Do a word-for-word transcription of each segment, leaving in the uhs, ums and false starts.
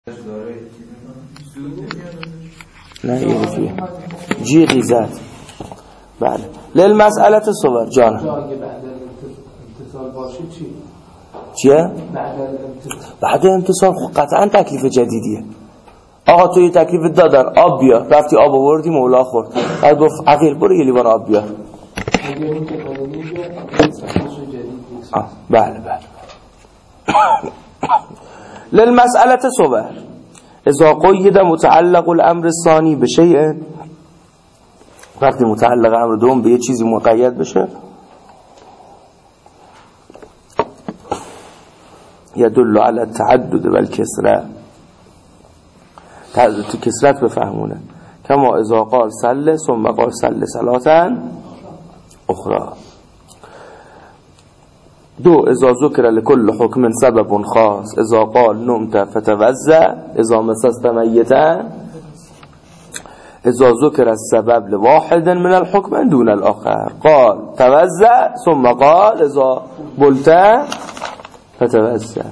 نه یه فیه جی غیزت. بله للمسئله صور جان اگه بعد امتصال باشه چی؟ چیه؟ بعد امتصال قطعا تکلیف جدیدیه. آقا تو یه تکلیف دادن آب بیار، رفتی آب آوردی مولا خورد، بعد گفت عقیل برو یه لیوان آب بیار. اگه اون که قدمی بیار امتصالش جدید. بله بله. للمسئله صور اذا قید متعلق الامر الثانی بشیء، وقتی متعلق امر دوم به یه چیزی مقید بشه یدل علی التعدد والکثرة، تو کثرت بفهمونه، کما اذا قال صل ثم قال صل صلاة اخرى. دو اذا ذکر لكل حکم سبب خاص، اذا قال نمت فتوضأ، اذا مسست میتا، اذا ذکر السبب لواحد من الحكم دون الاخر، قال توضأ ثم قال اذا بلت فتوضأ.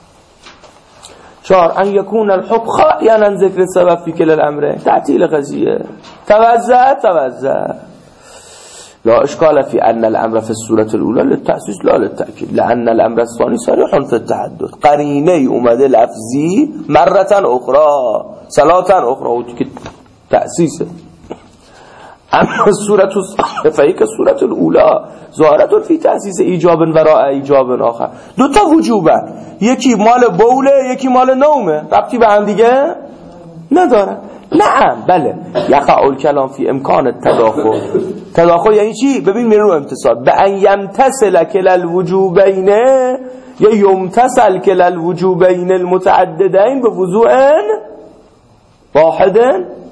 چهار ان يكون الحكم خاليا عن ذکر السبب في كلا الامرين، تعطيل قضيه توضأ توضأ. لا اشكال في ان الامر في الصوره الاولى للتأسيس لا للتأكيد، لان الامر الثاني صريح في التحدث، قرینه اومده لفظی مرة اخرى صلاة اخرى و که تأسیسه. اما الصوره فهي الصوره الاولى ظاهرة في تأسيس ایجاب وراء ایجاب آخر. دو تا وجوبه، یکی مال بوله یکی مال نومه، ربطی به هم دیگه نداره. نعم بله یقع الکلام فی امکان التداخل. تداخل یعنی چی؟ ببین میرو امتصال به ان یمتصل کلا الوجوبین یا یمتصل کلا الوجوبین المتعددین به وضوء واحد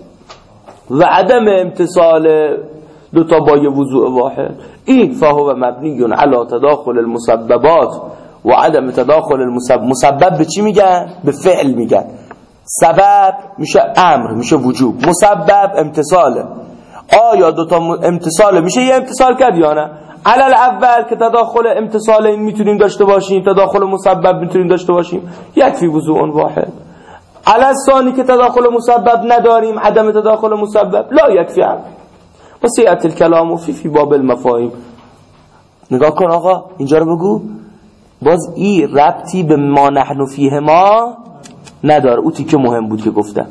و عدم امتصال دو تا با یه وضوء واحد. این فهو مبنی علی تداخل المسببات و عدم تداخل المسبب. مسبب به چی میگن؟ به فعل میگن. سبب میشه امر، میشه وجوب، مسبب امتصاله. آیا دوتا امتصاله میشه یه امتصال کرد یا نه؟ علل اول که تداخل امتصال این میتونیم داشته باشیم، تداخل مسبب میتونیم داشته باشیم، یکفی وضوء واحد. علل ثانی که تداخل مسبب نداریم، عدم تداخل مسبب لا یکفی امر. وسیعت الکلام فی فی باب المفاهیم. نگاه کن آقا اینجا رو بگو، باز ای ربطی به ما نحن فیه ما نداره. او تیکه مهم بود که گفتم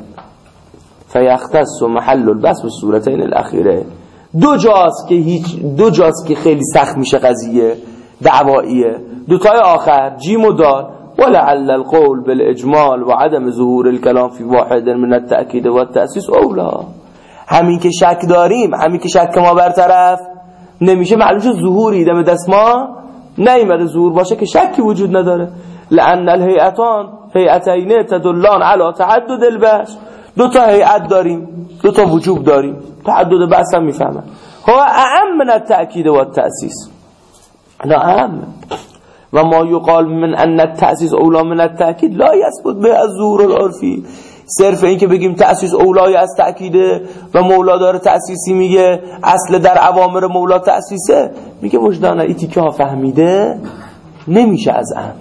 فیختص و محل البس به صورتین الاخیره. دو جاست که هیچ دو جاست که خیلی سخت میشه قضیه دعواییه، دو تای آخر جیم و دال. ولعل القول بالاجمال و عدم ظهور الكلام فی واحد من التأکید و التأسیس اولا. همین که شک داریم، همین که شک ما برطرف نمیشه، معلومه ظهوری دم دست ما نیامده، ظهور باشه که شکی وجود نداره. لأن الهیئتان هیئتین تدلان علی تعدد البس. دو تا هیئت داریم، دو تا وجوب داریم، تعدد بحث هم میفهمن. هو اعم من التأکید و التأسیس. نه اعم. و ما یقال من ان التأسیس اولا من التأکید لا یثبت به الظهور العرفی. صرف این که بگیم تأسیس اولای از تأکیده و مولا داره تأسیسی میگه، اصل در اوامر مولا تأسیسه، میگه وجدانه ایتی که ها فهمیده نمیشه از امر،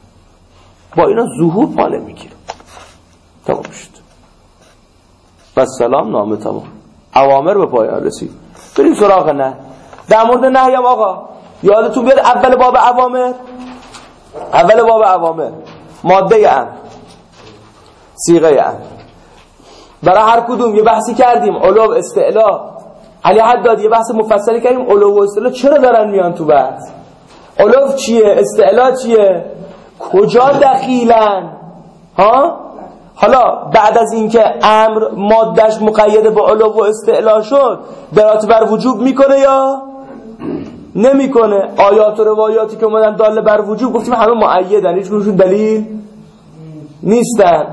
با اینا ظهور پا نمیگیره. تمام شد و سلام نامه تمام، اوامر به پایان رسید. بریم سراغ نه. در مورد نهی هم آقا یادتون بیاد اول باب اوامر، اول باب اوامر ماده امر، صیغه امر، برای هر کدوم یه بحثی کردیم، علو استعلا علی حد داد، یه بحث مفصلی کردیم علو و استعلا چرا دارن میان تو بحث، علو چیه، استعلا چیه، کجا دخیلن ها. حالا بعد از اینکه امر مادهش مقید به علو و استعلا شد، دلالت بر وجوب میکنه یا نمیکنه؟ آیات و روایاتی که اومدن داله بر وجوب گفتیم همه مؤیدن، هیچ کدومشون دلیل نیستن.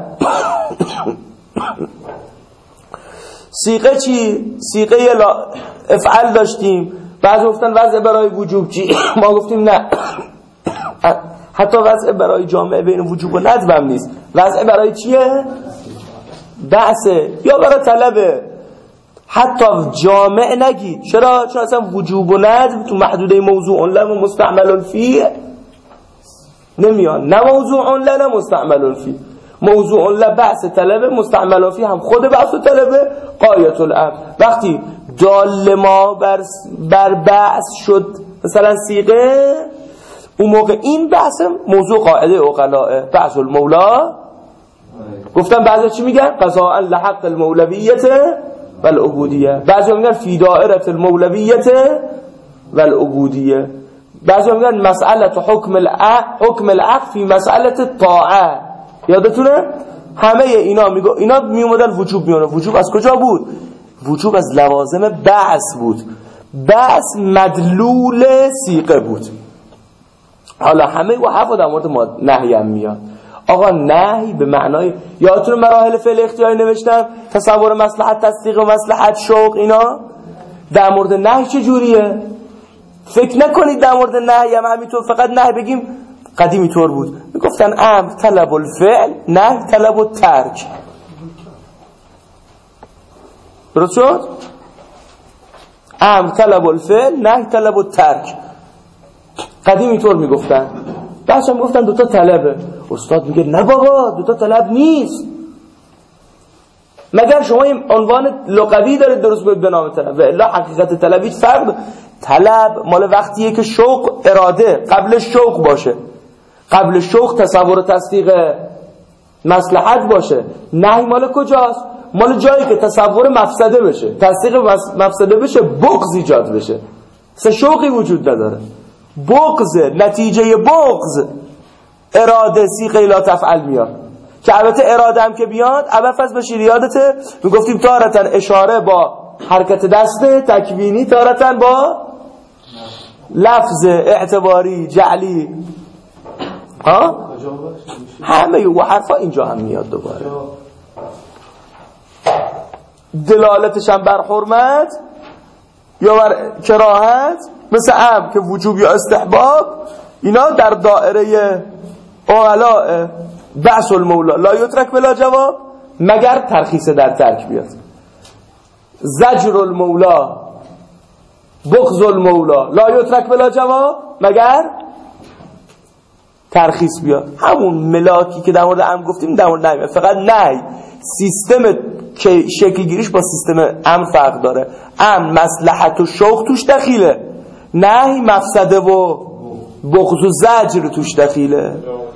صیغه چی؟ صیغه افعل داشتیم، بعضی گفتن وضع برای وجوب چی؟ ما گفتیم نه، حتی وضع برای جامعه بین وجوب و ندب هم نیست. وضع برای چیه؟ بحثه یا برای طلبه. حتی جامع نگید. چرا؟ چون اصلا وجوب و ندب تو محدوده موضوع لنا مستعمل فیه نمیان، نه موضوع لنا مستعمل فیه. موضوع لبعث طلبه، مستعمل فی هم خود بعث طلبه، غایت الامر. وقتی دال ما بر, بر بعث شد مثلا صیغه، اون موقع این بحث موضوع قاعده عقلاء بعث المولا. گفتم بعضی چی میگن؟ قضاء لحق المولویت و العبودیه. بعضی میگن فی دائره المولویت و العبودیه. بعضی میگن مسئله حکم العقل، حکم العقل فی مسئله طاعه. یادتونه؟ همه اینا میگو اینا میومدن وجوب میونه. وجوب از کجا بود؟ وجوب از لوازم بعث بود. بعث مدلول صیغه بود. حالا همه و حرف در مورد ما نهی هم میاد. آقا نهی به معنای، یادتون مراحل فعل اختیاری نوشتم، تصور مصلحت تصدیق و مصلحت شوق، اینا در مورد نهی چه جوریه؟ فکر نکنید در مورد نهی هم همینطور فقط نهی بگیم. قدیمی طور بود، میگفتن امر طلب الفعل، نهی طلب الترک. درست شد؟ امر طلب الفعل، نهی طلب الترک. قدیمی طور میگفتن. بعضی هم میگفتن دوتا طلبه. استاد میگه نه بابا دوتا طلب نیست، مگر شما این عنوان لغوی دارید درست به نام طلب، و الا حقیقت طلب هیچ فرق. طلب مال وقتیه که شوق اراده قبل شوق باشه، قبل شوق تصور و تصدیق مصلحت باشه. نهی مال کجاست؟ مال جایی که تصور مفسده بشه، تصدیق مفسده بشه، بغض ایجاد بشه. سه شوقی وجود نداره. بغض، نتیجه بغض اراده صیغه لا تفعل میاد، که البته اراده هم که بیاد عبفت بشیر. یادته میگفتیم تارتن اشاره با حرکت دسته تکوینی، تارتن با لفظ اعتباری جعلی. ها همه و حرفا اینجا هم میاد دوباره. دلالتش هم بر حرمت یا بر کراهت، مثل ام که وجوب یا استحباب، اینا در دائره اعلاء بعث المولا لا یترک بلا جواب، مگر ترخیص در ترک بیاد. زجر المولا، بغض المولا لا یترک بلا جواب، مگر ترخیص بیاد. همون ملاکی که در مورد امر گفتیم در مورد نهی. فقط نهی سیستم که شکل گیریش با سیستم امر فرق داره. امر مصلحت و شوق توش دخیله، نهی مفسده و بغض و زجر توش دخیله.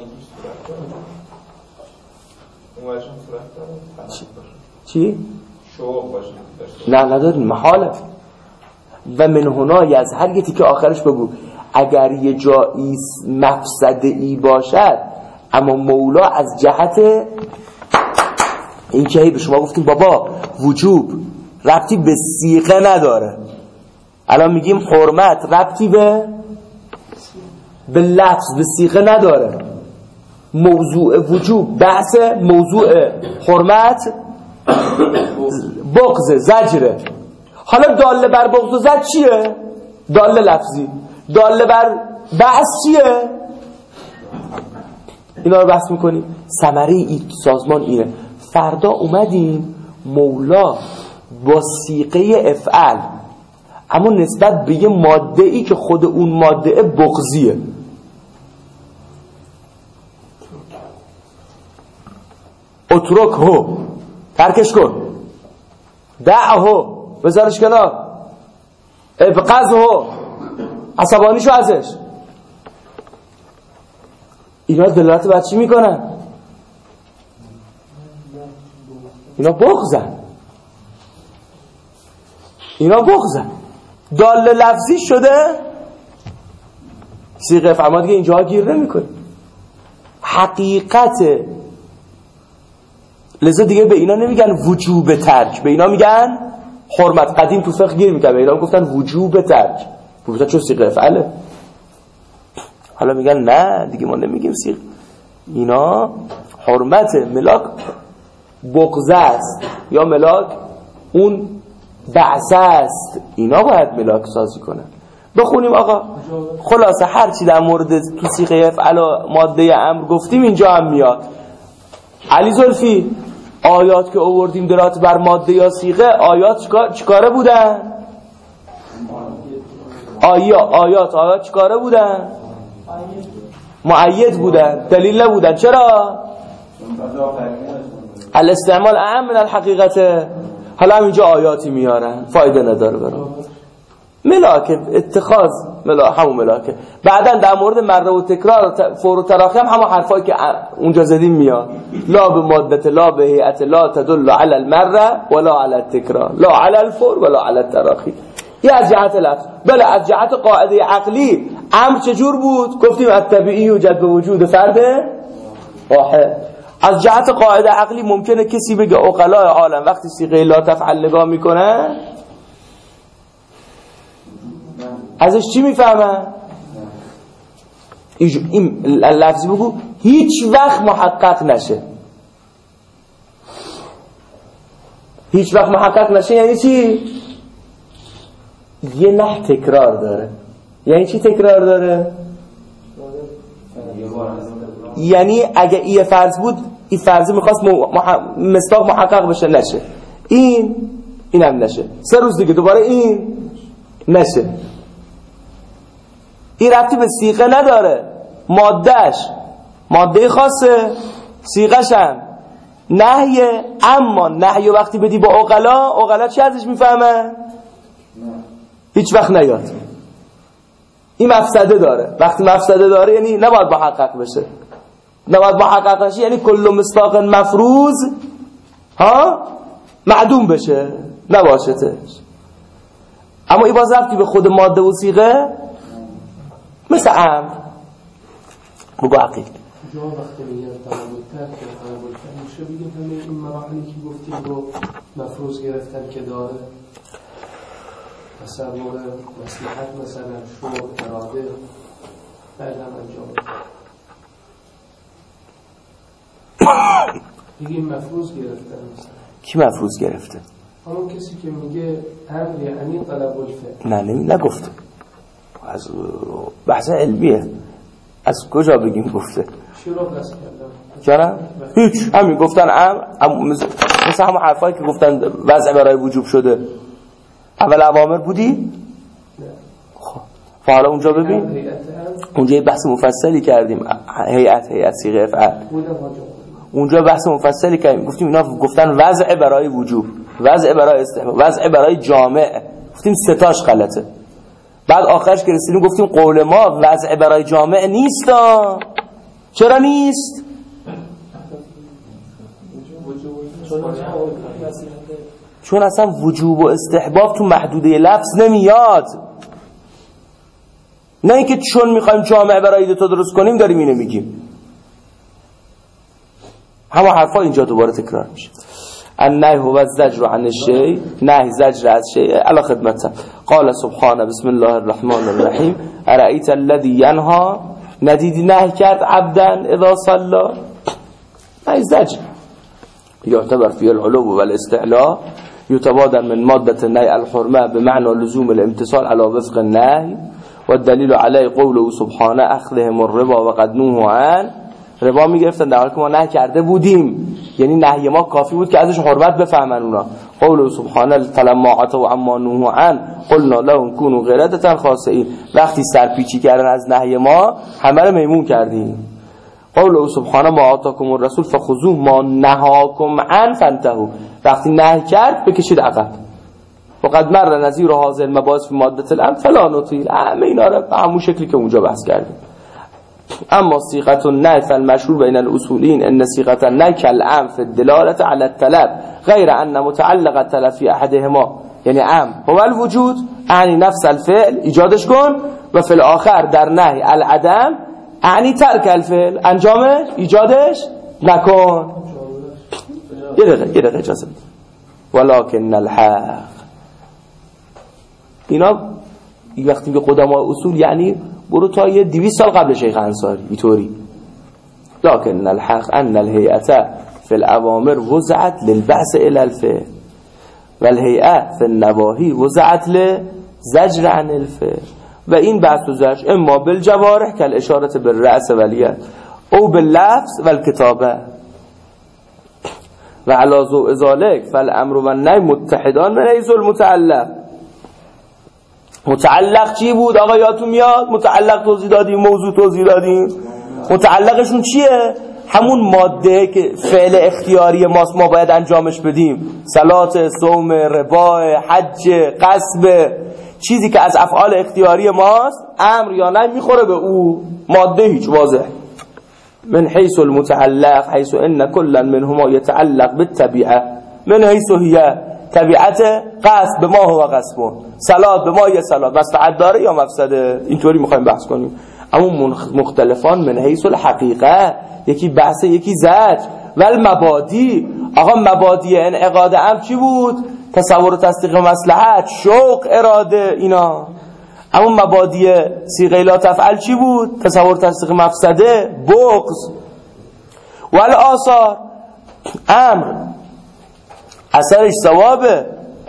چی؟ شوق باشه. نه نداری، محاله. و من هنای از هر یکی که آخرش بگو اگر یه جایی مفسده ای باشد، اما مولا از جهت این که به شما گفتیم بابا وجوب ربطی به صیغه نداره، الان میگیم حرمت ربطی به به لفظ به صیغه نداره. موضوع وجوب بحث، موضوع حرمت بغض زجره. حالا داله بر بغض و زجر چیه؟ داله لفظی. داله بر بحث چیه؟ اینا رو بحث میکنیم. ثمره ای سازمان اینه. فردا اومدیم مولا با صیغه افعل، اما نسبت به یه ماده ای که خود اون ماده بغضیه. اترک هو، ترکش کن. دع هو، بذارش کنار. ابقض هو، عصبانی شو ازش. اینا دلالت بر چی میکنن؟ اینا بغضن. اینا بغضن. دال لفظی شده صیغه افعال دیگه اینجا گیر نمیکنه. حقیقت لذا دیگه به اینا نمیگن وجوب ترک، به اینا میگن حرمت. قدیم تو فقه گیر میکنه، به اینا گفتن وجوب ترک، گفتن چون صیغه افعاله. حالا میگن نه دیگه ما نمیگیم صیغه، اینا حرمت ملاک بغض است یا ملاک اون بعث است، اینا باید ملاک سازی کنن. بخونیم آقا. خلاصه هر چی در مورد تو صیغه افعال ماده امر گفتیم اینجا هم میاد. علی زلفی آیات که آوردیم دلالت بر ماده یا صیغه، آیات چکار چیکاره بودن؟ آیا آیات آیات چیکاره بودن؟ مؤید بودن، دلیل نبودن. چرا؟ الاستعمال اهم من الحقیقته. حالا اینجا آیاتی میارن فایده نداره برام. ملاکه اتخاذ ملا همون ملاکه. بعدن در مورد مره و تکرار فور و تراخی هم همون حرفایی که اونجا زدیم میاد. لا به مادت، لا به هیئت، لا تدل علی المره ولا علی التکرار، لا علی الفور ولا علی التراخی. این از جهت لفظ. بله از جهت قاعده عقلی امر چجور بود؟ گفتیم الطبیعی یوجد به وجود فرد واحد. از جهت قاعده عقلی ممکنه کسی بگه عقلای عالم وقتی صیغه لا تفعل نگاه میکنه ازش چی میفهمن؟ این لفظی بگو هیچ وقت محقق نشه. هیچ وقت محقق نشه یعنی چی؟ یه نه تکرار داره. یعنی چی تکرار داره؟ یعنی اگه این فرض بود این فرضی میخواست مح... مصداق محقق بشه نشه، این اینم نشه، سه روز دیگه دوباره این نشه. این ربطی به صیغه نداره. مادهش ماده خاصه، صیغه‌ش هم نهیه. اما نهی وقتی بدی با عقلا، عقلا چی ازش میفهمه؟ هیچ وقت نیاد. این مفسده داره. وقتی مفسده داره یعنی نباید محقق بشه. نباید محقق بشه یعنی کل مصداق مفروض ها معدوم بشه، نباشتش. اما این باز ربطی به خود ماده و صیغه مثل امر. بگو عقیل جا وقتی میگن طلب الترک یا طلب الفعل میشه بگیم همه این مراحلی که گفتیم رو مفروض گرفتن که داره، تصور مصلحت مثلا شروع اراده بعد هم انجام بگیم مفروض گرفتن. مثلا کی مفروض گرفته؟ همون کسی که میگه امر یعنی طلب الفعل. نه نمی نگفته. از بحث علمیه. از کجا بگیم گفته؟ چرا بس کردم؟ چرا؟ هیچ. همین گفتن امر مثل همون حرفایی که گفتن وضع برای وجوب شده. اول اوامر بودی؟ نه. خب حالا اونجا ببین. اونجا یه بحث مفصلی کردیم. هیئت هیئت صیغه افعال. اونجا بحث مفصلی کردیم. گفتیم اینا گفتن وضع برای وجوب، وضع برای استحباب، وضع برای جامع. گفتیم سه تاش غلطه. بعد آخرش که رسیدیم گفتیم قول ما وضع برای جامع نیست. چرا نیست؟ چون اصلا وجوب و استحباب تو محدوده لفظ نمیاد. نه اینکه چون میخوایم جامع برای تو درست کنیم داریم اینو میگیم. همه حرفا اینجا دوباره تکرار میشه. النهی هو الزجر عن الشیء، نهی زجر از شیء علی خدمته. قال سبحانه بسم الله الرحمن الرحیم ارأیت الذی ینها، ندیدی نهی کرد عبدا اذا صلا؟ نهی زجر یعتبر فی العلو والاستعلاء، یتبادر من مادة النهی الحرمه بمعنى لزوم الامتصال على وفق النهی، والدلیل علی قوله سبحانه اخذهم الربا وقد نهوا عنه. ربا میگرفتن در حالی که ما نهی کرده بودیم، یعنی نهی ما کافی بود که ازش حرمت بفهمن اونا. قوله سبحانه فلما عتوا عما نهوا عنه قلنا لهم كونوا قردة خاسئین. وقتی سرپیچی کردن از نهی ما همه رو میمون کردیم. قوله سبحانه ما آتاکم الرسول فخذوه ما نهاکم عنه فانتهوا. وقتی نهی کرد بکشید عقب. وقد مر نظیر هذه المباحث في ماده الامر فلا نطيل. همه اینا رو به همون شکلی که اونجا بحث کردیم. اما صيغه النهي فالمشهور بين الاصوليين ان صيغه النهي كالامر في الدلاله على الطلب غير ان متعلق الطلب في احدهما، یعنی امر هو الوجود یعنی نفس الفعل ایجادش کن، و فی الاخر در نهی العدم یعنی ترک الفعل انجامش ایجادش نکن. یه دقیقه یه دقیقه اجازه بده. ولكن الحق اینا وقتی به قدماء اصول یعنی برو تا یه دویست سال قبل شیخ انصاری اینطوری. لكن الحق ان الهيئه في الاوامر وضعت للبعث الى الفعل والهيئه في النواهي وضعت لزجر عن الفعل. و این بحث و زجر اما بالجوارح كالاشاره بالراس واليد او باللفظ والكتابه و على ضوء ذلك فالامر والنهي متحدان من حيث المتعلق. متعلق چی بود آقا یادتون میاد؟ متعلق توضیح دادیم، موضوع توضیح دادیم. متعلقشون چیه؟ همون ماده که فعل اختیاری ماست ما باید انجامش بدیم، صلات، صوم، ربا، حج، قصب، چیزی که از افعال اختیاری ماست، امر یا نه میخوره به او، ماده هیچ واضح. من حیث المتعلق حیث ان کلا منهما يتعلق بالطبيعه من حیث هي طبیعت قصد به ما هو قصد، صلات به ما یه صلات مصلحت داره یا مفسده، اینطوری میخوایم بحث کنیم. اما مختلفان من حیث الحقیقه، یکی بحث یکی زجر. ول مبادی، آقا مبادی انعقاد امر چی بود؟ تصور و تصدیق مصلحت، شوق، اراده، اینا. اما مبادی صیغه لا تفعل چی بود؟ تصور تصدیق مفسده، بغض. ول آثار، امر اثرش ثوابه،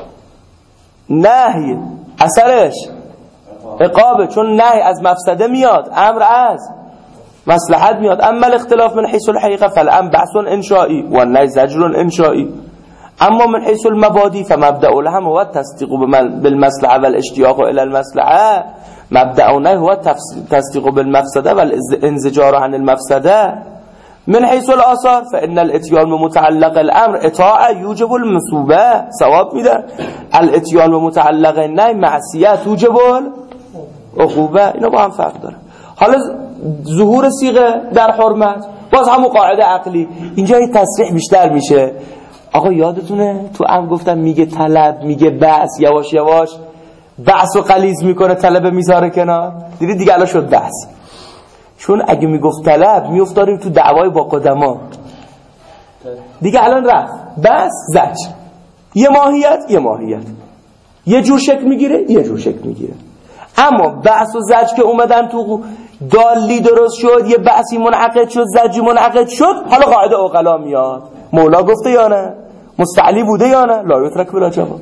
نهی اثرش عقابه، چون نهی از مفسده میاد، امر از مصلحت میاد. اما الاختلاف من حیث الحقیقه فالامر بحث انشائی و النهی زجر انشائی. اما من حیث المبادی فمبدأ الهم هو التصدیق بالمصلحه والاشتیاق الى المصلحه، مبدأ النهی هو التصدیق بالمفسده والانزجار عن المفسده. من حيث الآثار فإن الاتيان بمتعلق الامر اطاعه یوجب المثوبه، ثواب میده. الاتيان بمتعلق النهی معصیت توجب العقوبه. اینا با هم فرق داره. حالا ظهور صیغه در حرمت، باز همون قاعده عقلی، اینجا یه تصریح بیشتر میشه. آقا یادتونه تو هم گفتم میگه طلب، میگه بحث، یواش یواش بحث و غلیظ میکنه، طلب میذاره کنار. دیدی دیگه الان شد بحث. چون اگه میگفت طلب میافتادیم تو دعوای با قدما، دیگه الان رفت بس زج، یه ماهیت یه ماهیت، یه جور شکل میگیره یه جور شکل میگیره. اما بحث و زج که اومدن تو دالی درست شد، یه بحثی منعقد شد، زجی منعقد شد، حالا قاعده عقلا میاد. مولا گفته یا نه؟ مستعلی بوده یا نه؟ لا یترک بلا جواب.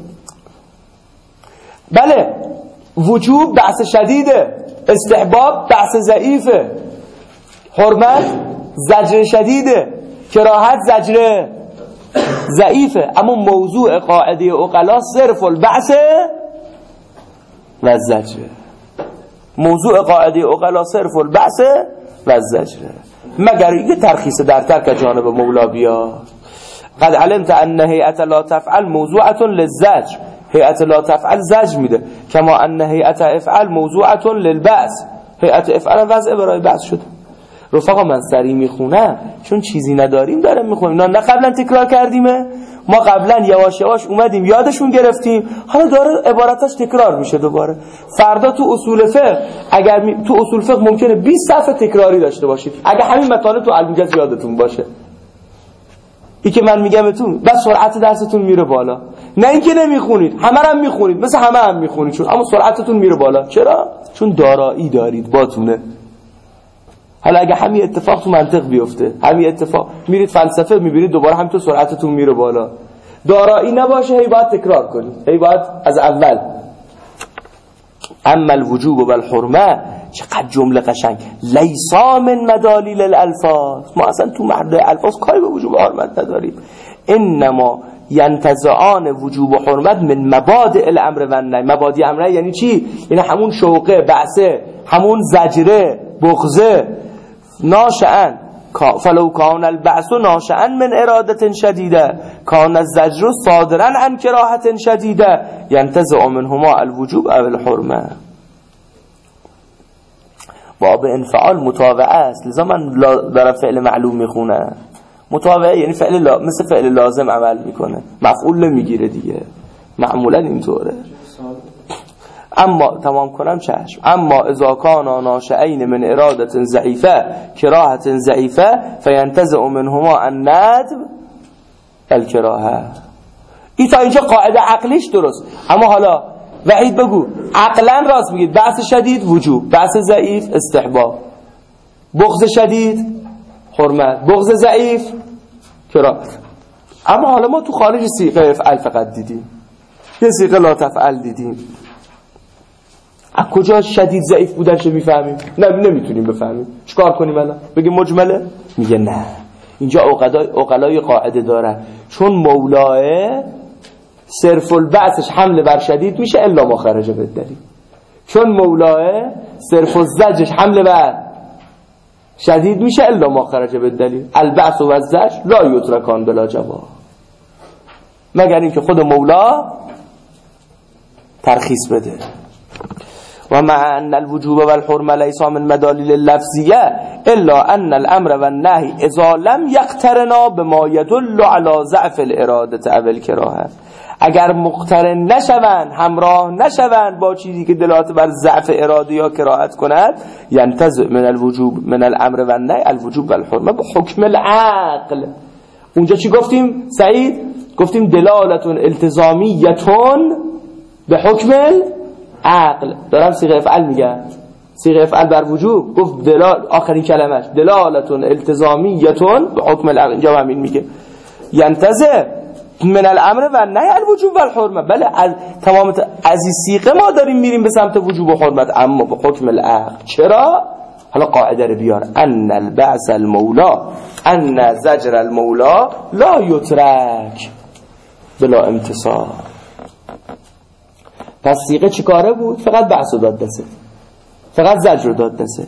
بله وجوب بحث شدیده، استحباب بحث ضعیفه، حرمت زجر شدیده، کراهت زجر ضعیفه. اما موضوع قاعده عقلا صرف البحث و زجر. موضوع قاعده عقلا صرف البحث و زجر، مگر یه ترخیص در ترک جانب مولا بیاد. قد علمت ان هیئت لا تفعل موضوعه للزجر، هیئت لا تفعل زجر میده، کما ان هیئت افعل موضوعه للبعث، هیئت افعل وضع برای بعث شده. رفقا من سری میخونم چون چیزی نداریم داره میخونیم، نه قبلا تکرار کردیمه، ما قبلا یواش یواش اومدیم یادشون گرفتیم، حالا داره عبارتش تکرار میشه دوباره. فردا تو اصول فقه اگر می... تو اصول فقه ممکنه بیست صفحه تکراری داشته باشید اگر همین مطالب تو الموجز یادتون باشه. ای که من میگم بهتون بس سرعت درستون میره بالا، نه اینکه نمیخونید، همه هم میخونید، مثل همه هم میخونید، چون اما سرعتتون میره بالا. چرا؟ چون دارایی دارید باتونه. حالا اگه همین اتفاق تو منطق بیفته، همین اتفاق میرید فلسفه میبینید دوباره همینطور سرعتتون میره بالا. دارایی نباشه هی باید تکرار کنید، هی باید از اول. اما الوجوب و الحرمه، چقدر جمله قشنگ، لیسا من مدالیل الالفاظ، ما اصلا تو مرد الفاظ کاری به وجوب و حرمت نداریم. انما ینتزعان وجوب و حرمت من مبادئ الامر و النهی. مبادئ امر یعنی چی؟ یعنی همون شوقه، بعثه، همون زجره، بغضه، ناشئن فلو کان البعث ناشئا من اراده شدیده کان الزجر صادرا عن کراهه شدیده ینتزع منهما الوجوب او الحرمه. باب انفعال متابعه است، لذا من دارم فعل معلوم میخونه. متابعه یعنی فعل لا... مثل فعل لازم عمل میکنه، مفعول نمیگیره دیگه، معمولا اینطوره. اما تمام کنم چشم. اما اذا کانا ناشئین من اراده ضعیفه کراهه ضعیفه فینتزع منهما الندب الکراهه. این تا اینجا قاعده عقلیش درست. اما حالا وحید بگو عقلا راست میگید، بحث شدید وجوب، بحث ضعیف استحباب، بغض شدید حرمت، بغض ضعیف کراهت. اما حالا ما تو خارج صیغه افعل فقط دیدیم، یه صیغه لا تفعل دیدیم. از کجا شدید ضعیف بودن چه میفهمیم؟ نه نمیتونیم بفهمیم. چیکار کنیم الان؟ بگیم مجمله؟ میگه نه، اینجا عقلای قاعده دارن، چون مولاه صرف البعثش حمله بر شدید میشه الا ما خرج بالدلیل، چون مولاه صرف الزجرش حمله بر شدید میشه الا ما خرج بالدلیل. البعث و الزجر لا یترکان بلا جواب، مگر اینکه خود مولا ترخیص بده. و مع ان الوجوب والحرمه ليس من مداليل اللفظيه الا ان الامر والنهي اذا لم يقترنا بما يدل على ضعف الاراده او الكراهه، اگر مقترن نشوند، همراه نشوند با چیزی که دلالت بر ضعف اراده یا کراهت کند، ينتزع من الوجوب من الامر والنهي الوجوب والحرمه بحکم العقل. اونجا چی گفتیم سعید؟ گفتیم دلالت التزامیتون به حکم عقل. دارم صيغه افعال میگم، صيغه افعال بر وجوب. گفت دلال آخرین کلمش دلالتون التزامیتون به حکم العقل. اینجا همین میگه ینتزع من الامر و نهی الوجوب و الحرمه. بله از تمام از این صيغه ما داریم میریم به سمت وجوب و حرمت، اما به حکم العقل. چرا؟ حالا قاعده رو بیار. ان البعث المولا ان زجر المولا لا یترک بلا امتصال. پس صيغه چی کاره بود؟ فقط بحث رو داد دست، فقط زجر رو داد دست.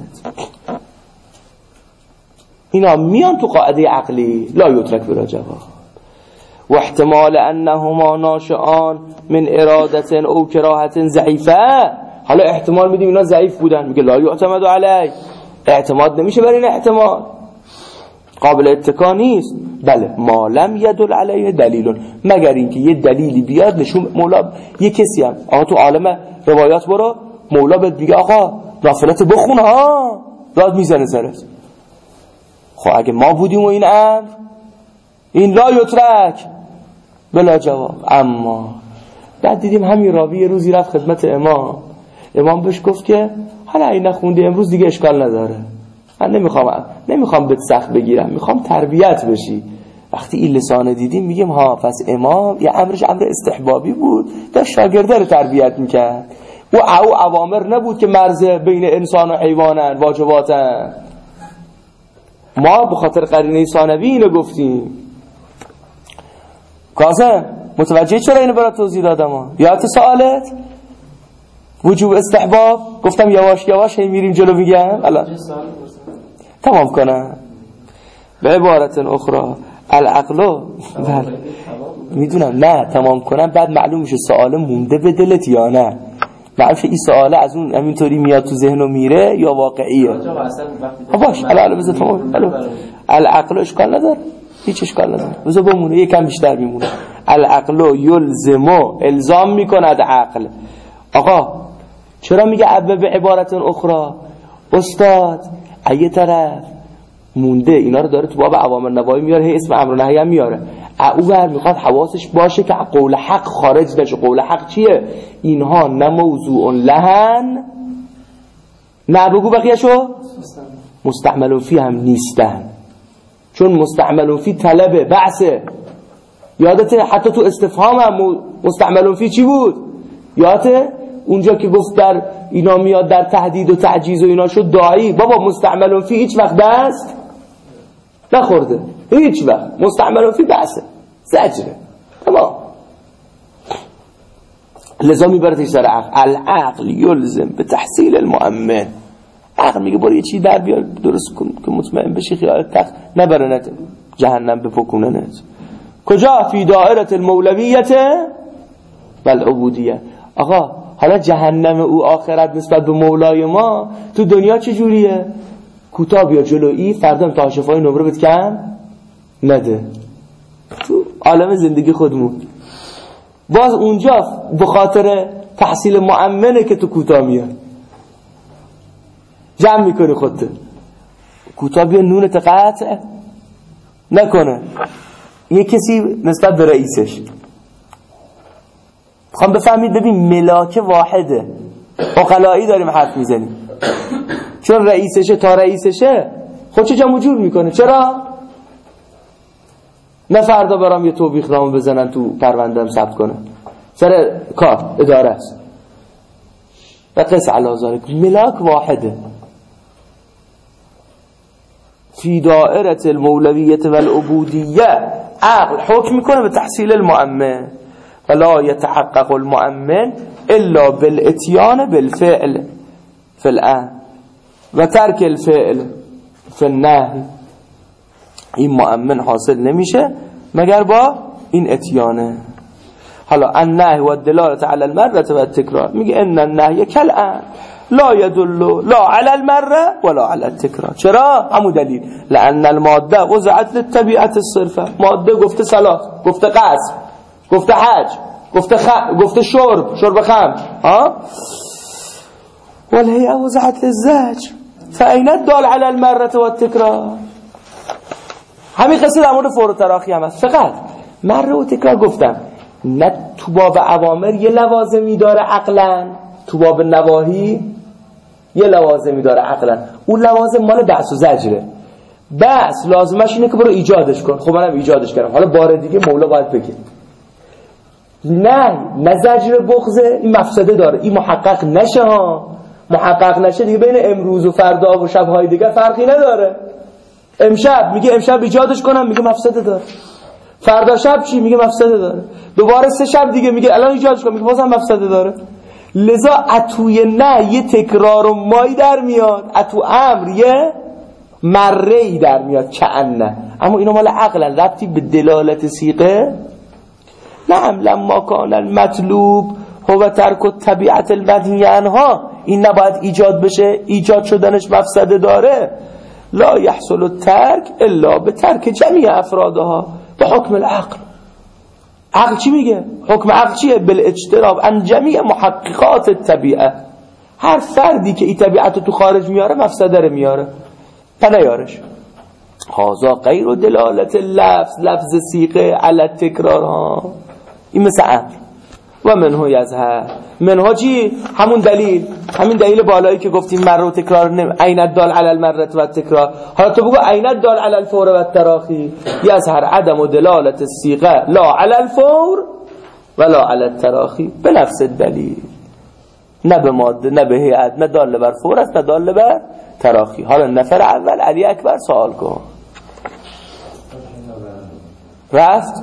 اینا میان تو قاعده عقلی لا یترک بلا جواب. و احتمال انهما ناشئان من اراده او کراهه ضعیفه. حالا احتمال میدیم اینا ضعیف بودن، میگه لا یعتمد علی، اعتماد نمیشه بر این احتمال، قابل اتکا نیست. بله ما لم یدل علیه دلیل، مگر اینکه یه دلیلی بیاد نشون مولا. یه کسی هم آقا تو عالم روایات برو، مولا بهت میگه آقا نافلت بخون ها، داد میزنه سرت. خب اگه ما بودیم و این امر، این لا یترک بلا جواب. اما بعد دیدیم همین راوی یه روزی رفت خدمت امام، امام بهش گفت که حالا این نخوندی امروز دیگه اشکال نداره، من نمیخوام نمیخوام بهت سخت بگیرم، میخوام تربیت بشی. وقتی این لسانه دیدیم میگیم ها پس امام یه امرش امر استحبابی بود، داشت شاگرده رو تربیت میکرد. او او اوامر نبود که مرز بین انسان و حیوانن، واجباتن. ما به خاطر قرینه ثانوی اینو گفتیم. کاظم متوجه چرا اینو برات توضیح دادم ها؟ یادت سوالت وجوب استحباب گفتم یواش یواش هی میریم جلو. میگم الان تمام کنم. به عبارت اخرى العقل، میدونم نه تمام کنم بعد معلوم میشه سوال مونده به دلت یا نه. معلوم شه این سوال از اون همینطوری میاد تو ذهن و میره یا واقعیه. باش الان بذار تمام. العقل اشکال نداره، هیچ اشکال نداره، بذار بمونه، یکم بیشتر میمونه. العقل یلزمو، الزام میکند عقل. آقا چرا میگه عبه به عبارت اخرى؟ استاد ایه طرف مونده اینا رو داره تو باب اوامر نواهی میاره، هی اسم امر و نهی هم میاره. او بر میخواد حواسش باشه که قول حق خارج نشه. قول حق چیه؟ اینها نه موضوع لهن، نه بگو بقیه‌شو مستعمل فی هم نیستن، چون مستعمل فی طلبه بعثه. یادته حتی تو استفهام هم مستعمل فی چی بود؟ یادته اونجا که گفت در اینا میاد در تهدید و تعجیز و اینا شد داعی. بابا مستعمل فی هیچ وقت دست نخورده، هیچ وقت مستعمل فی بحثه، زجره. تمام. لذا میبرتش سر عقل. العقل یلزم به تحصیل المؤمن. عقل میگه برو یه چی در بیار درست کن که مطمئن بشی خیالت تخت نبرنت جهنم بپکوننت. کجا؟ فی دائره المولویت و العبودیه. آقا حالا جهنم او آخرت نسبت به مولای ما تو دنیا چه جوریه؟ کوتاه بیا جلویی، فردا تا شفای نمره بهت کم نده. تو عالم زندگی خودمون باز اونجا به خاطر تحصیل مؤمنه که تو کوتاه میاد، جمع میکنی خودت. کوتاه بیا نونت قطع نکنه. یه کسی نسبت به رئیسش خواهم بفهمید، ببین ملاک واحده، عقلایی داریم حرف میزنیم، چون رئیسشه تا رئیسشه خودش جمع جور میکنه. چرا؟ نه فردا برام یه توبیخ نامه بزنن تو پروندهم ثبت کنن، سر کار اداره است و قص علی ذالک. ملاک واحده. فی دائره المولویت و العبودیه عقل حکم میکنه به تحصیل المؤمن. فلا يتحقق المؤمن الا بالاتيان بالفعل فی الان و ترک الفعل فالنهی این مؤمن حاصل نمیشه مگر با این اتیانه. حالا النهی و دلالت علی المره و التکرار، میگه ان النهی کالامر لا يدل لا على المره ولا على التکرار. چرا؟ همون دلیل لان الماده وضعت للطبيعه الصرفه. ماده گفته صلات، گفته قصد، گفته حج، گفته خ... گفته شرب، شرب خمر، ها والهيئه وضعت للزجر فاين الدال على المره والتکرار. همین قصه در مورد فور و تراخی هم هست، فقط مره و تکرار گفتم نه تو باب اوامر یه لوازمی داره عقلا، تو باب نواهی یه لوازمی داره عقلا. اون لوازم مال بحث و زجره، بس لازمش اینه که برو ایجادش کن. خب منم ایجادش کردم، حالا بار دیگه مولا باید بگه نه نه زجر بغضه، این مفسده داره، این محقق نشه ها. محقق نشه دیگه بین امروز و فردا و شبهای دیگه فرقی نداره. امشب میگه امشب ایجادش کنم، میگه مفسده داره. فردا شب چی؟ میگه مفسده داره. دوباره سه شب دیگه میگه الان ایجادش کنم، میگه بازم مفسده داره. لذا اتوی نه یه تکرار و مایی در میاد، اتو امر یه مره‌ای در میاد کأنه. اما اینا مال عقل، ربطی به دلالت صیغه نعم. لما کان المطلوب هو ترک طبیعت المنهی عنها، این نباید ایجاد بشه، ایجاد شدنش مفسده داره. لا يحصل الترک الا به ترک جمیع افرادها به حکم العقل. عقل چی میگه؟ حکم عقل چیه؟ بالاجتناب عن جمیع محققات الطبیعه. هر فردی که این طبیعت تو خارج میاره مفسده رو میاره، پنیارش. هذا غیر دلالت لفظ، لفظ صیغه علی تکرار ها. این مثل امر و منه یظهر. منها چی؟ همون دلیل، همین دلیل بالایی که گفتیم مره و تکرار نمی عین الدال علی المره و التکرار. حالا تو بگو عین الدال علی الفور و التراخی. یظهر عدم و دلالت الصیغه لا علی الفور ولا علی التراخی به نفس الدلیل، نه به ماده نه به هیئت، نه دال بر فور است نه دال بر تراخی. حالا نفر اول علی اکبر سوال کن. رفت؟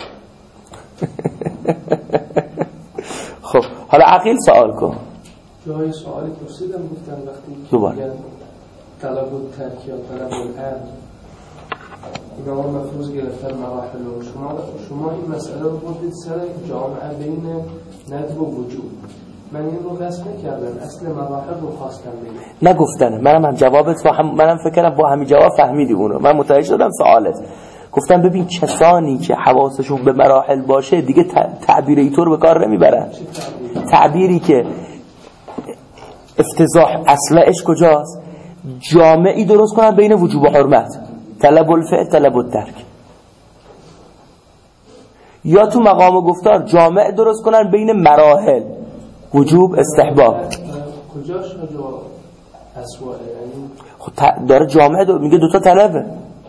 خب حالا عقیل سوال کن. جای سوالی پرسیدم گفتن وقتی دوباره طلب و ترک یا طلب و الامر اینا ما مفروض گرفتن مراحل و شما شما این مسئله رو بردید سر جامعه بین ندب و وجود. من این رو رسم نکردم، اصل مراحل رو خواستم بگم. نگفتنه. منم هم جوابت با هم منم فکر کنم با همین جواب فهمیدی اونو. من متوجه شدم سوالت. گفتم ببین کسانی که حواسشون به مراحل باشه دیگه تعبیر اینطور به کار نمیبرن. تعبیری که افتضاح اصلش کجاست؟ جامعی درست کنن بین وجوب و حرمت، طلب الفعل طلب الترک. یا تو مقام گفتار جامع درست کنن بین مراحل وجوب استحباب. کجاش کجا اسواه؟ یعنی خب داره جامع داره میگه دوتا طلبه،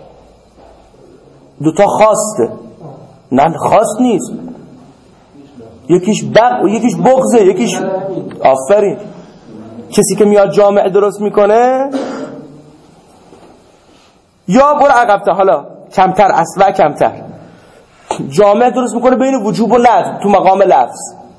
دوتا خواسته. نه خواست نیست، یکیش بغ و یکیش بغضه، یکیش آفرین. کسی که میاد جامع درست میکنه یا برو عقب‌تر، حالا کمتر اصلا کمتر جامع درست میکنه بین وجوب و ندب تو مقام لفظ.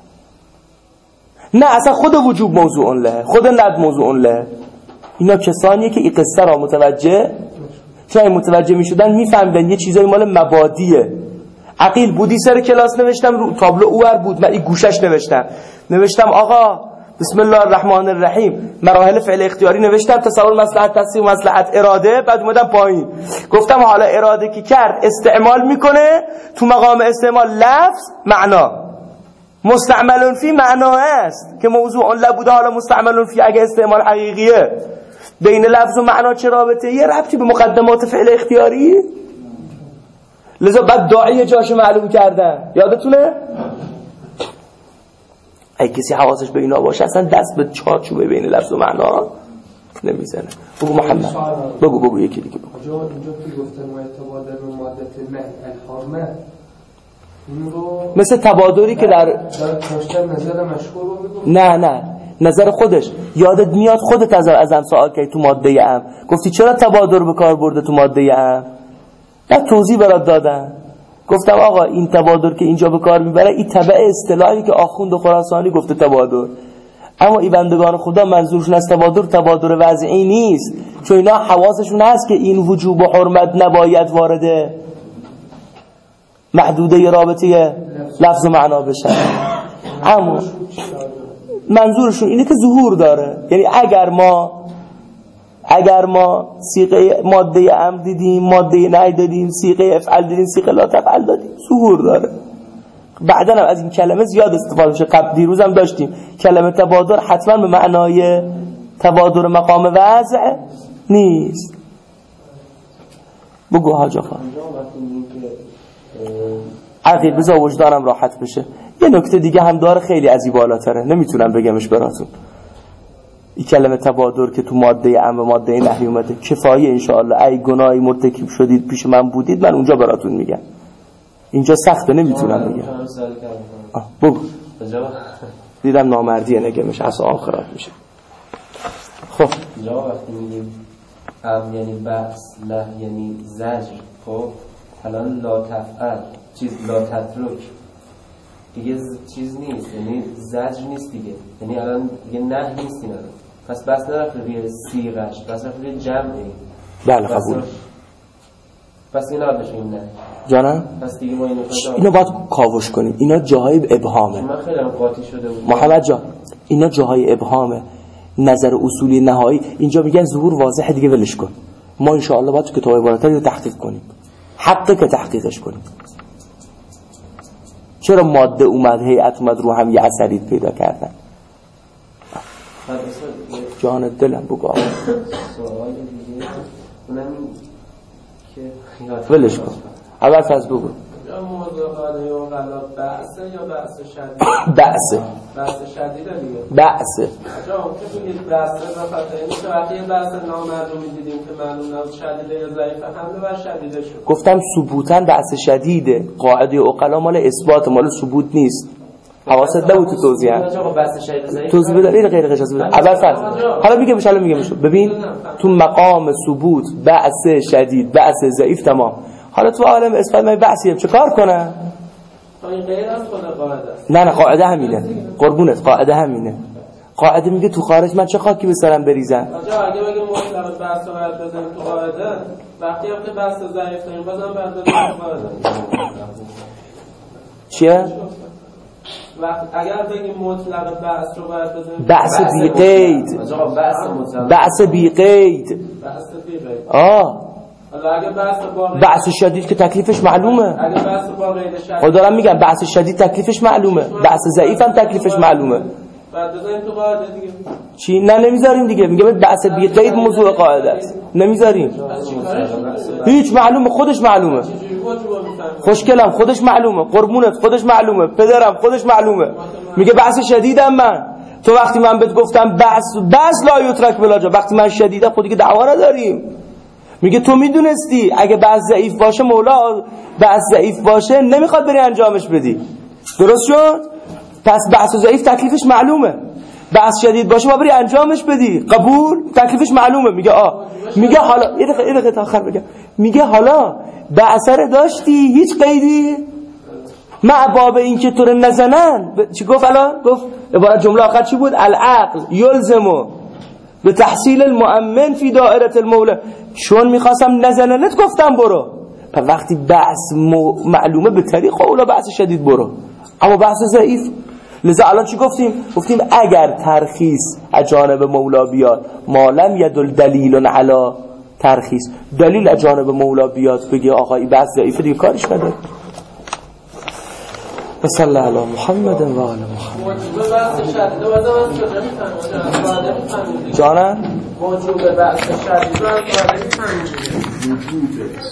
نه اصلا خود وجوب موضوع له، خود ندب موضوع له. اینا کسانیه که این قصه را متوجه چون متوجه میشدن میفهمیدن یه چیزای مال مبادیه. عقیل بودی سر کلاس نوشتم رو تابلو اوور بود، من این گوشش نوشتم نوشتم آقا بسم الله الرحمن الرحیم مراحل فعل اختیاری نوشتم، تصور مصلحت تصحیح مصلحت اراده. بعد اومدم پایین گفتم حالا اراده کی کرد استعمال میکنه تو مقام استعمال لفظ معنا مستعمل فی معنا است که موضوع لبوده. حالا مستعمل فی اگه استعمال حقیقیه بین لفظ و معنا چه رابطه؟ یه ربطی به مقدمات فعل اختیاری. لذا بعد داعی جاشو معلوم کردن، یادتونه؟ اگه کسی حواسش به اینا باشه اصلا دست به چارچوبه بین لفظ و معنا نمیزنه. بگو محمد بگو بگو یکی دیگه بگو. اینجا اینجا که گفتن ما اعتبار در مادت نه الحرمه این رو مثل تبادری که در داشتن نظر مشهور رو میگم. نه نه نظر خودش. یادت میاد خودت از ازم سوال کردی تو ماده ام گفتی چرا تبادر به کار برده تو ماده ام؟ نه توضیح برات دادم. گفتم آقا این تبادر که اینجا به کار میبره این تبع اصطلاحی که آخوند خراسانی گفته تبادر. اما این بندگان خدا منظورشون از تبادر تبادر وضعی نیست، چون اینا حواسشون هست که این وجوب و حرمت نباید وارد محدوده رابطه لفظ و معنا بشه. اما منظورشون اینه که ظهور داره، یعنی اگر ما اگر ما صيغه ماده امر دیدیم، ماده نهی دادیم، صيغه افعل دیدیم، صيغه لا تفعل دادیم، ظهور داره. بعداً هم از این کلمه زیاد استفاده میشه. قبل دیروز هم داشتیم کلمه تبادر حتما به معنای تبادر مقام وضع نیست. بگو حاج آقا. عقیل بذار وجدانم راحت بشه. یه نکته دیگه هم داره خیلی از این بالاتره، نمیتونم بگمش براتون. این کلمه تبادر که تو ماده ام و ماده نهی اومده کفایه انشاءالله. ای گناهی مرتکب شدید پیش من بودید من اونجا براتون میگم. اینجا سخته نمیتونم بگم. بگو. دیدم نامردیه نگمش اصلا خراب میشه. خب اینجا وقتی میگیم ام یعنی بحث، له یعنی زجر، خب الان لا تفعل چیز لا تترک دیگه چیز نیست، یعنی زجر نیست دیگه، یعنی الان دیگه نه نیست اینا. پس بس نرفته روی صیغش، بس رفته روی جمعی. بله قبول. پس اینا بشه این نه جانم؟ پس دیگه ما اینو اینا باید کاوش کنیم. اینا جاهای ابهامه. من خیلی هم قاطی شده بود محمد جان، اینا جاهای ابهامه. نظر اصولی نهایی اینجا میگن ظهور واضحه دیگه ولش کن. ما ان شاء الله باید تو کتاب بالاتر رو تحقیق کنیم. حقه که تحقیقش کنیم. چرا ماده اومد هیئت اومد رو هم یه اثری پیدا کردن؟ جان دلم بگو. سوال دیگه اونم که ولش کن. اول فاز بگو. یا موضوع قاعده و غلا بحثه یا بحث شدید؟ بحثه. بحث شدیده دیگه. بحثه. آجا اون که بگید بحثه و خاطر اینه که وقتی بحث نامعلومی دیدیم که معلوم نبود شدیده یا ضعیفه حمله بر شدیده شد. گفتم ثبوتاً بحث شدیده. قاعده عقلا مال اثبات مال ثبوت نیست. حواست نبود تو توضیح. آجا بحث شدید ضعیف. توضیح بده غیر غیر اجازه بده. اول فاز. حالا میگم ان میگم ببین تو مقام ثبوت بحث شدید بحث ضعیف تمام. حالا تو عالم اثبات من بحثیم چه کار کنه؟ این غیر از خود قاعده است. نه نه قاعده همینه. قربونت قاعده همینه. قاعده میگه تو خارج من چه خاکی به سرم بریزن. آجا اگه بگیم مطلق بحث رو باید بزنیم تو قاعده، وقتی هم که بحث ضعیف داریم بازم باید بزنیم تو قاعده. چیه؟ وقت اگر بگیم مطلق بحث رو باید بزنیم بحث بی قید. آجا بحث مطلق بحث بی قید. بحث بی قید. آه حالا اگه بحث با قید بحث شدید که تکلیفش معلومه. اگه بحث با قید شدید خب دارم میگم بحث شدید تکلیفش معلومه. بحث ضعیف هم تکلیفش معلومه. بعد بزنیم تو قاعده دیگه. چی؟ نه نمیذاریم دیگه. میگه بحث بی قید موضوع قاعده است. نمیذاریم. هیچ معلومه خودش معلومه. خوشگلم خودش معلومه. قربونت خودش معلومه. پدرم خودش معلومه. میگه بحث شدیدم من. تو وقتی من بهت گفتم بحث بحث لا یترک بلا جا، وقتی من شدیدم خودی که دعوا نداریم. میگه تو میدونستی اگه بحث ضعیف باشه مولا بحث ضعیف باشه نمیخواد بری انجامش بدی. درست شد؟ پس بحث ضعیف تکلیفش معلومه. بحث شدید باشه ما بری انجامش بدی. قبول؟ تکلیفش معلومه. میگه آ میگه حالا یه دقیقه یه دقیقه تا آخر بگم. میگه حالا بحث داشتی هیچ قیدی مع باب این که تو رو نزنن ب... چی گفت الان؟ گفت عبارت جمله آخر چی بود؟ العقل یلزمو به تحصیل المؤمن فی دائره المولا. چون میخواستم نزننت گفتم برو. پس وقتی بحث م... معلومه به طریق اولا بحث شدید برو. اما بحث ضعیف لذا الان چی گفتیم؟ گفتیم اگر ترخیص از جانب مولا بیاد ما لم یدل دلیل علی ترخیص، دلیل از جانب مولا بیاد بگه آقا این بحث ضعیفه دیگه کارش نداره. صلی الله علی محمد و آل محمد. جانم؟ موجود بحث شدید رو از قاعده می‌فهمید.